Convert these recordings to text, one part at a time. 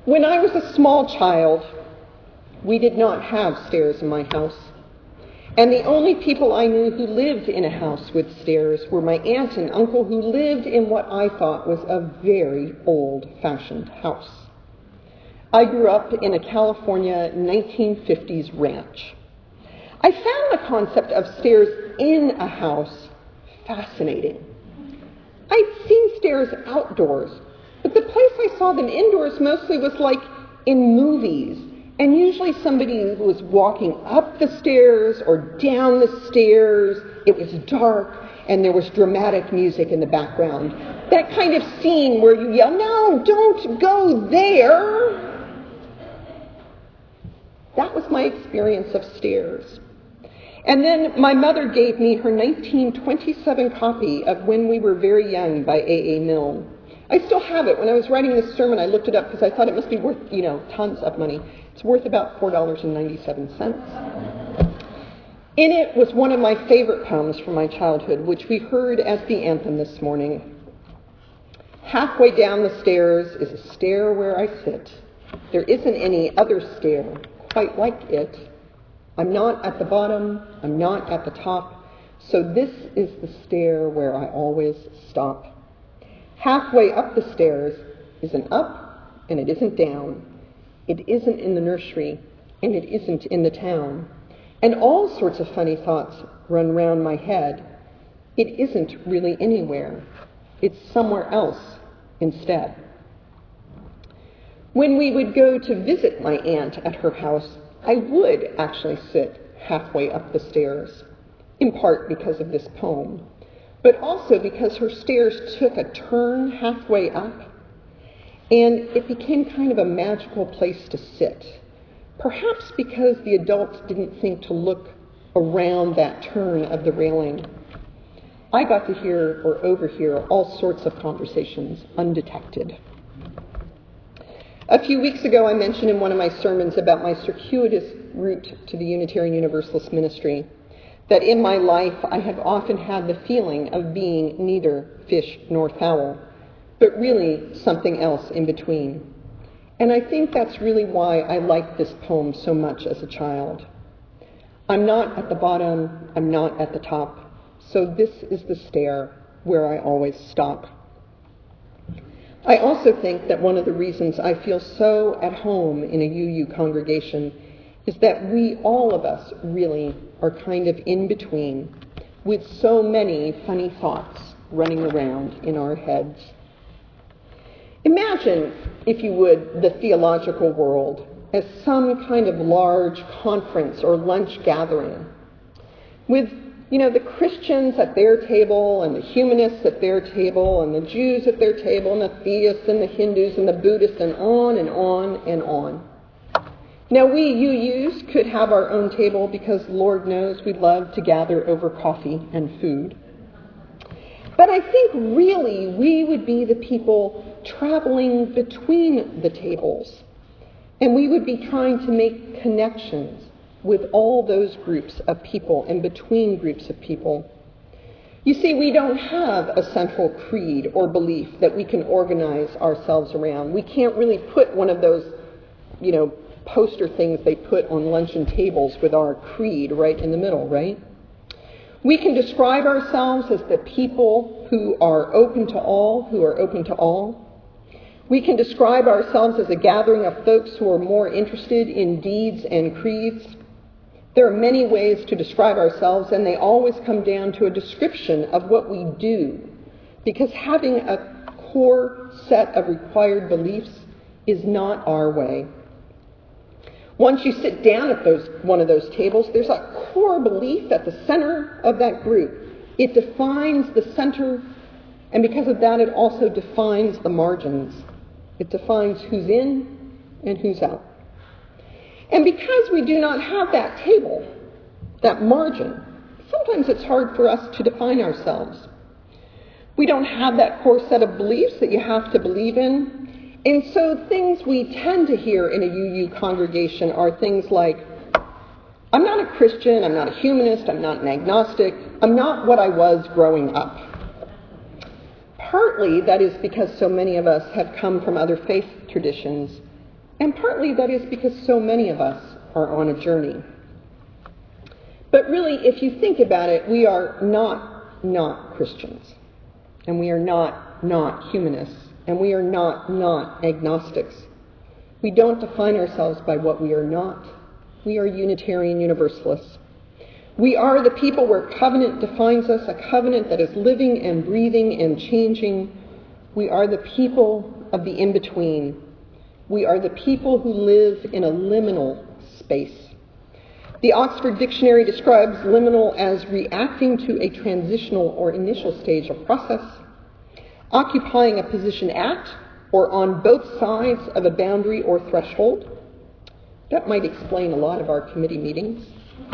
When I was a small child, we did not have stairs in my house. And the only people I knew who lived in a house with stairs were my aunt and uncle, who lived in what I thought was a very old-fashioned house. I grew up in a California 1950s ranch. I found the concept of stairs in a house fascinating. I'd seen stairs outdoors, but the place I saw them indoors mostly was like in movies. And usually somebody was walking up the stairs or down the stairs. It was dark and there was dramatic music in the background. That kind of scene where you yell, "No, don't go there." That was my experience of stairs. And then my mother gave me her 1927 copy of When We Were Very Young by A.A. Milne. I still have it. When I was writing this sermon, I looked it up because I thought it must be worth, tons of money. It's worth about $4.97. In it was one of my favorite poems from my childhood, which we heard as the anthem this morning. Halfway down the stairs is a stair where I sit. There isn't any other stair quite like it. I'm not at the bottom, I'm not at the top, so this is the stair where I always stop. Halfway up the stairs is an up, and it isn't down. It isn't in the nursery, and it isn't in the town. And all sorts of funny thoughts run round my head. It isn't really anywhere. It's somewhere else instead. When we would go to visit my aunt at her house, I would actually sit halfway up the stairs, in part because of this poem, but also because her stairs took a turn halfway up, and it became kind of a magical place to sit, perhaps because the adults didn't think to look around that turn of the railing. I got to hear or overhear all sorts of conversations undetected. A few weeks ago, I mentioned in one of my sermons about my circuitous route to the Unitarian Universalist ministry that in my life I have often had the feeling of being neither fish nor fowl, but really something else in between. And I think that's really why I liked this poem so much as a child. I'm not at the bottom, I'm not at the top, so this is the stair where I always stop. I also think that one of the reasons I feel so at home in a UU congregation is that we, all of us, really are kind of in between, with so many funny thoughts running around in our heads. Imagine, if you would, the theological world as some kind of large conference or lunch gathering with the Christians at their table and the humanists at their table and the Jews at their table and the theists and the Hindus and the Buddhists and on and on and on. Now we UUs could have our own table because Lord knows we love to gather over coffee and food. But I think really we would be the people traveling between the tables, and we would be trying to make connections with all those groups of people and between groups of people. You see, we don't have a central creed or belief that we can organize ourselves around. We can't really put one of those, poster things they put on luncheon tables with our creed right in the middle, right? We can describe ourselves as the people who are open to all, who are open to all. We can describe ourselves as a gathering of folks who are more interested in deeds and creeds. There are many ways to describe ourselves, and they always come down to a description of what we do, because having a core set of required beliefs is not our way. Once you sit down at one of those tables, there's a core belief at the center of that group. It defines the center, and because of that, it also defines the margins. It defines who's in and who's out. And because we do not have that table, that margin, sometimes it's hard for us to define ourselves. We don't have that core set of beliefs that you have to believe in. And so things we tend to hear in a UU congregation are things like, I'm not a Christian, I'm not a humanist, I'm not an agnostic, I'm not what I was growing up. Partly that is because so many of us have come from other faith traditions, And partly that is because so many of us are on a journey. But really, if you think about it, we are not Christians. And we are not humanists. And we are not agnostics. We don't define ourselves by what we are not. We are Unitarian Universalists. We are the people where covenant defines us, a covenant that is living and breathing and changing. We are the people of the in-between. We are the people who live in a liminal space. The Oxford Dictionary describes liminal as reacting to a transitional or initial stage of process, occupying a position at or on both sides of a boundary or threshold. That might explain a lot of our committee meetings.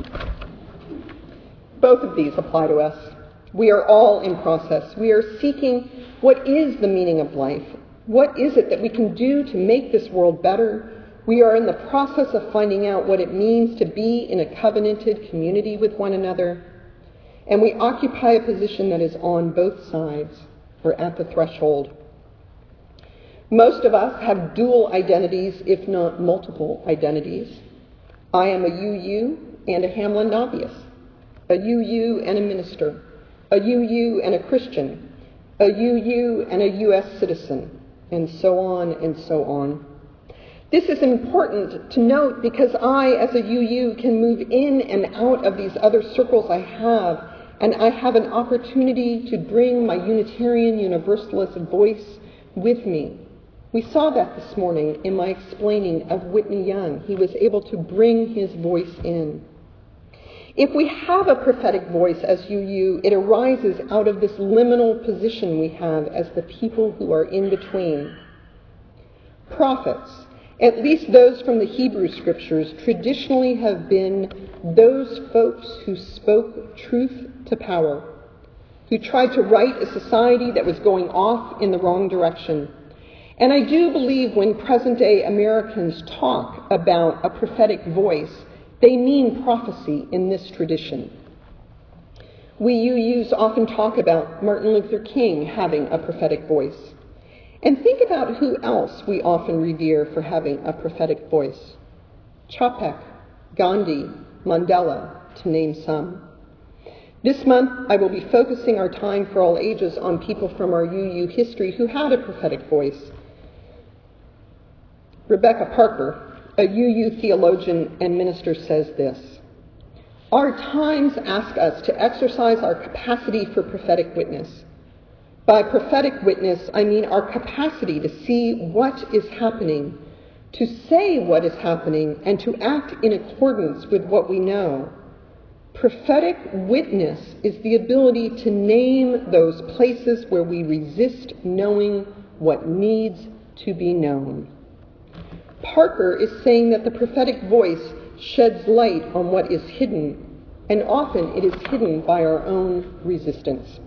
Both of these apply to us. We are all in process. We are seeking what is the meaning of life. What is it that we can do to make this world better? We are in the process of finding out what it means to be in a covenanted community with one another. And we occupy a position that is on both sides or at the threshold. Most of us have dual identities, if not multiple identities. I am a UU and a Hamlin Novice, a UU and a minister, a UU and a Christian, a UU and a U.S. citizen, and so on and so on. This is important to note because I, as a UU, can move in and out of these other circles I have, and I have an opportunity to bring my Unitarian Universalist voice with me. We saw that this morning in my explaining of Whitney Young. He was able to bring his voice in. If we have a prophetic voice as UU, it arises out of this liminal position we have as the people who are in between. Prophets, at least those from the Hebrew Scriptures, traditionally have been those folks who spoke truth to power, who tried to right a society that was going off in the wrong direction. And I do believe when present-day Americans talk about a prophetic voice, they mean prophecy in this tradition. We UUs often talk about Martin Luther King having a prophetic voice. And think about who else we often revere for having a prophetic voice. Chopek, Gandhi, Mandela, to name some. This month, I will be focusing our Time for All Ages on people from our UU history who had a prophetic voice. Rebecca Parker, a UU theologian and minister, says this: "Our times ask us to exercise our capacity for prophetic witness. By prophetic witness, I mean our capacity to see what is happening, to say what is happening, and to act in accordance with what we know. Prophetic witness is the ability to name those places where we resist knowing what needs to be known." Parker is saying that the prophetic voice sheds light on what is hidden, and often it is hidden by our own resistance.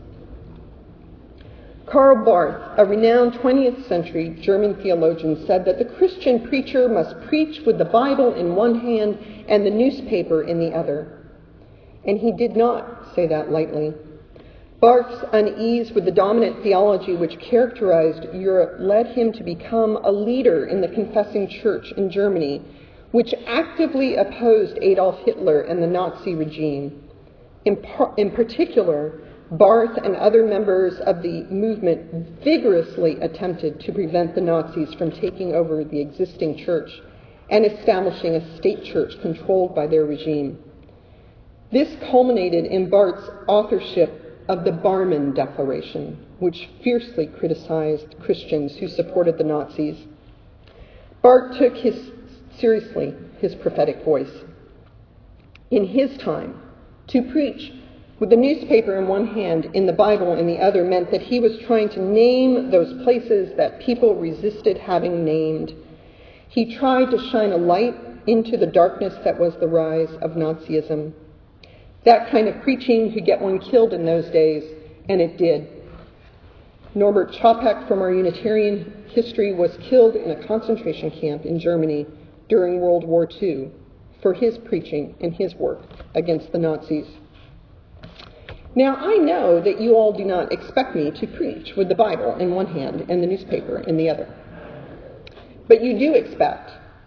Karl Barth, a renowned 20th century German theologian, said that the Christian preacher must preach with the Bible in one hand and the newspaper in the other. And he did not say that lightly. Barth's unease with the dominant theology which characterized Europe led him to become a leader in the confessing church in Germany, which actively opposed Adolf Hitler and the Nazi regime. In particular, Barth and other members of the movement vigorously attempted to prevent the Nazis from taking over the existing church and establishing a state church controlled by their regime. This culminated in Barth's authorship of the Barmen Declaration, which fiercely criticized Christians who supported the Nazis. Barth took seriously his prophetic voice. In his time, to preach with the newspaper in one hand and the Bible in the other meant that he was trying to name those places that people resisted having named. He tried to shine a light into the darkness that was the rise of Nazism. That kind of preaching could get one killed in those days, and it did. Norbert Chopek from our Unitarian history was killed in a concentration camp in Germany during World War II for his preaching and his work against the Nazis. Now, I know that you all do not expect me to preach with the Bible in one hand and the newspaper in the other. But you do expect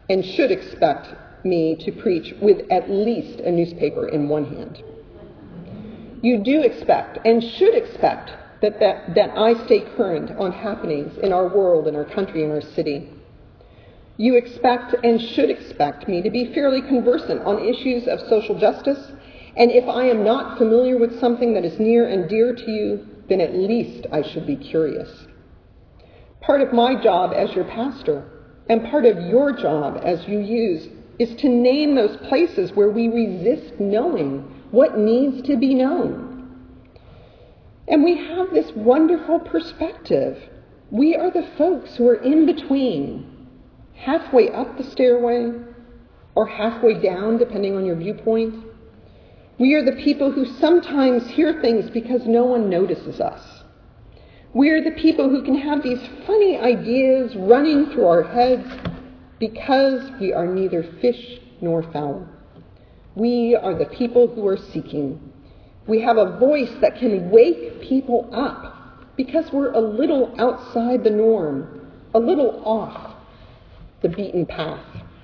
and should expect me to preach with at least a newspaper in one hand. You do expect and should expect that I stay current on happenings in our world, in our country, in our city. You expect and should expect me to be fairly conversant on issues of social justice, and if I am not familiar with something that is near and dear to you, then at least I should be curious. Part of my job as your pastor, and part of your job as UUs, is to name those places where we resist knowing what needs to be known. And we have this wonderful perspective. We are the folks who are in between, halfway up the stairway or halfway down, depending on your viewpoint. We are the people who sometimes hear things because no one notices us. We are the people who can have these funny ideas running through our heads because we are neither fish nor fowl. We are the people who are seeking. We have a voice that can wake people up because we're a little outside the norm, a little off the beaten path.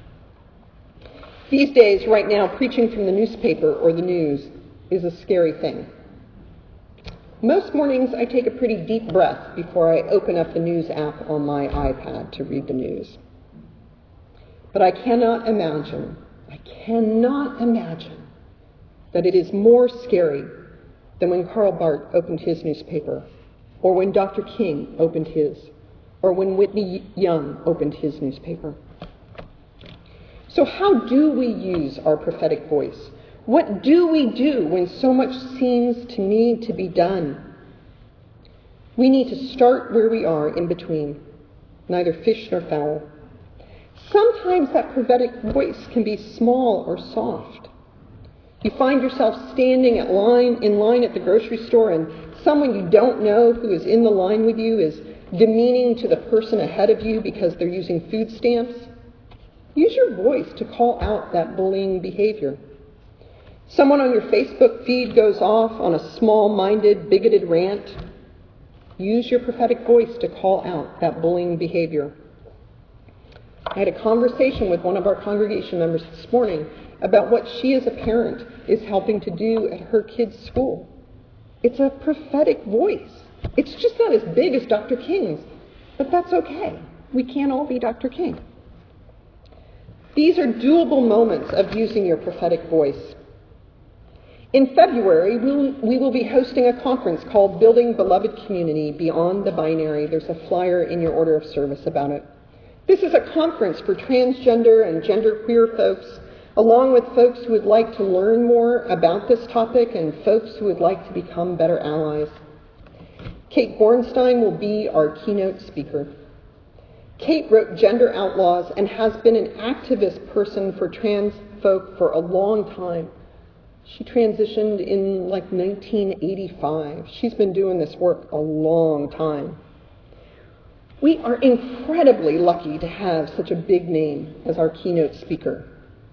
These days, right now, preaching from the newspaper or the news is a scary thing. Most mornings, I take a pretty deep breath before I open up the news app on my iPad to read the news. But I cannot imagine that it is more scary than when Karl Barth opened his newspaper, or when Dr. King opened his, or when Whitney Young opened his newspaper. So how do we use our prophetic voice? What do we do when so much seems to need to be done? We need to start where we are in between, neither fish nor fowl. Sometimes that prophetic voice can be small or soft. You find yourself standing in line at the grocery store, and someone you don't know who is in the line with you is demeaning to the person ahead of you because they're using food stamps. Use your voice to call out that bullying behavior. Someone on your Facebook feed goes off on a small-minded, bigoted rant. Use your prophetic voice to call out that bullying behavior. I had a conversation with one of our congregation members this morning about what she as a parent is helping to do at her kids' school. It's a prophetic voice. It's just not as big as Dr. King's, but that's okay. We can't all be Dr. King. These are doable moments of using your prophetic voice. In February, we will be hosting a conference called Building Beloved Community Beyond the Binary. There's a flyer in your order of service about it. This is a conference for transgender and genderqueer folks, along with folks who would like to learn more about this topic and folks who would like to become better allies. Kate Bornstein will be our keynote speaker. Kate wrote Gender Outlaws and has been an activist person for trans folk for a long time. She transitioned in 1985. She's been doing this work a long time. We are incredibly lucky to have such a big name as our keynote speaker.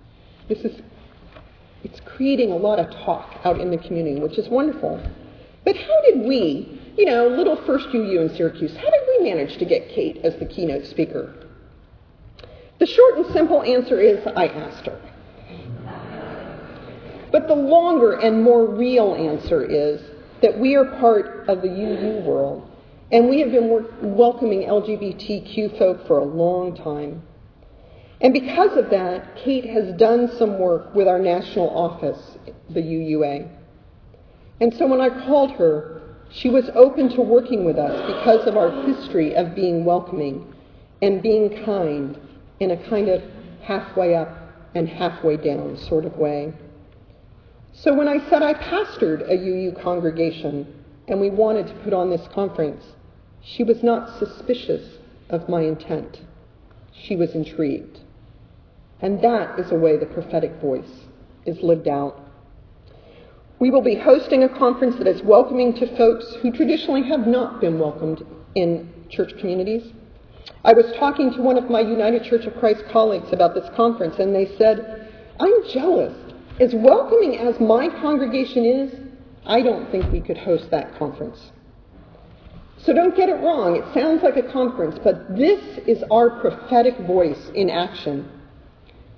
It's creating a lot of talk out in the community, which is wonderful. But how did we, little first UU in Syracuse, how did we manage to get Kate as the keynote speaker? The short and simple answer is I asked her. But the longer and more real answer is that we are part of the UU world, and we have been welcoming LGBTQ folk for a long time. And because of that, Kate has done some work with our national office, the UUA. And so when I called her, she was open to working with us because of our history of being welcoming and being kind in a kind of halfway up and halfway down sort of way. So when I said I pastored a UU congregation and we wanted to put on this conference, she was not suspicious of my intent. She was intrigued. And that is a way the prophetic voice is lived out. We will be hosting a conference that is welcoming to folks who traditionally have not been welcomed in church communities. I was talking to one of my United Church of Christ colleagues about this conference, and they said, I'm jealous. As welcoming as my congregation is, I don't think we could host that conference. So don't get it wrong. It sounds like a conference, but this is our prophetic voice in action.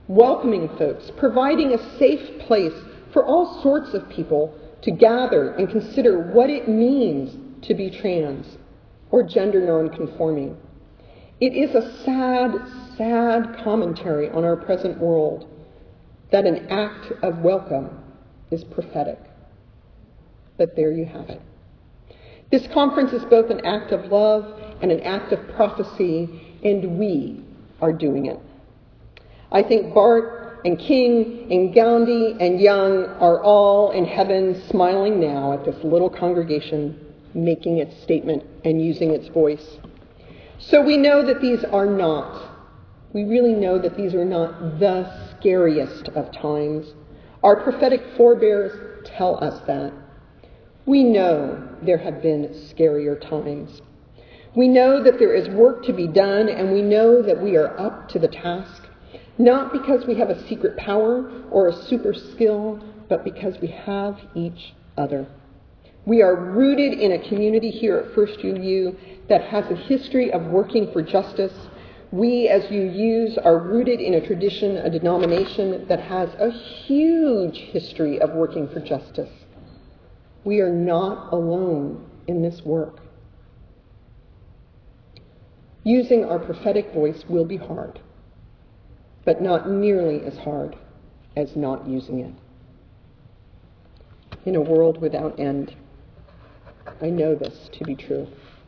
welcoming folks, providing a safe place for all sorts of people to gather and consider what it means to be trans or gender nonconforming. It is a sad, sad commentary on our present world that an act of welcome is prophetic. But there you have it. This conference is both an act of love and an act of prophecy, and we are doing it. I think Barth and King and Gandhi and Young are all in heaven smiling now at this little congregation making its statement and using its voice. So we know that we really know that these are not the scariest of times. Our prophetic forebears tell us that. We know there have been scarier times. We know that there is work to be done, and we know that we are up to the task, not because we have a secret power or a super skill, but because we have each other. We are rooted in a community here at First UU that has a history of working for justice. We, as UUs, are rooted in a tradition, a denomination that has a huge history of working for justice. We are not alone in this work. Using our prophetic voice will be hard, but not nearly as hard as not using it. In a world without end, I know this to be true.